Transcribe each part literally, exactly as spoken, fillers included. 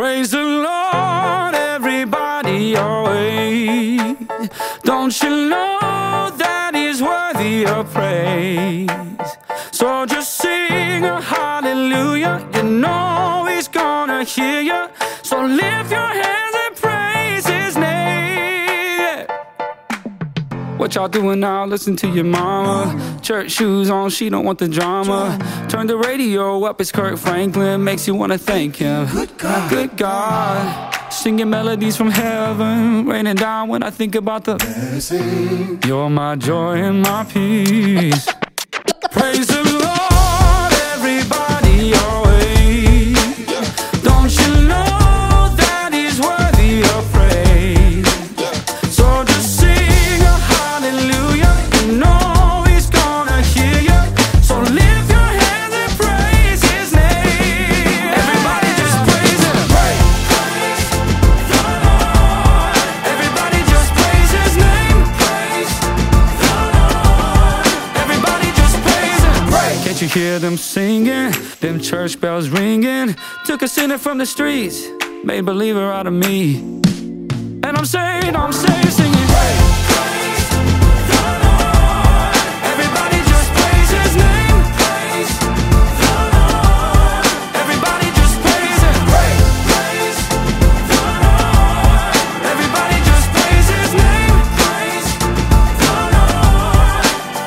Praise the Lord, everybody, always. Don't you know that He's worthy of praise? So just sing a hallelujah. You know He's gonna hear you. So lift your hands and praise His name. What y'all doing now? Listen to your mama. Church shoes on, she don't want the drama. Turn the radio up, it's Kirk Franklin. Makes you wanna thank Him. Good God, good God. Singing melodies from heaven, raining down when I think about the blessing. You're my joy and my peace. Praise the Lord, everybody, always. Don't you know that He's worthy of praise? So just sing a hallelujah. You know He's gonna hear you. So lift your hands and praise His name. Everybody just praise Him. Praise the Lord. Everybody just praise His name. Praise the Lord. Everybody just praise Him. Can't you hear them singing? Them church bells ringing. Took a sinner from the streets, made a believer out of me. And I'm saying, I'm saying, singing. Praise the Lord. Everybody just praise His name. Praise the Lord. Everybody just praise Him. Praise the Lord. Everybody just praise His name. Praise the Lord.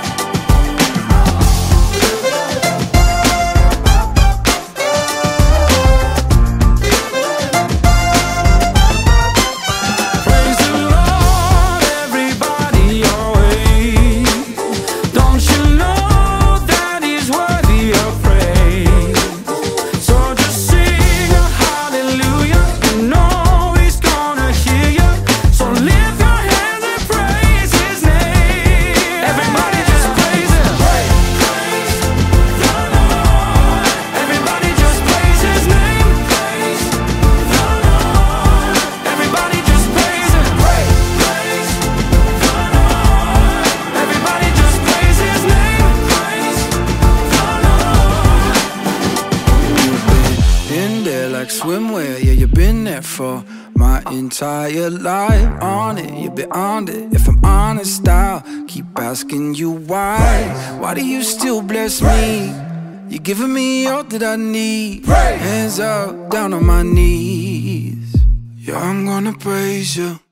Praise the Lord, everybody, always. Don't you know that He's worthy of praise? So just sing a hallelujah. You know He's gonna hear you. So lift your hands and praise His name. Everybody just praise Him. Praise the Lord. Everybody just praise His name. Praise the Lord. Everybody just praise Him. Praise the Lord. Everybody just praise His name. Praise the Lord. In there like swimwear, yeah, you've been there for my entire life. On it, you're beyond it. If I'm honest, I'll keep asking you why. Why do you still bless me? You're giving me all that I need. Hands up, down on my knees. Yeah, I'm gonna praise you.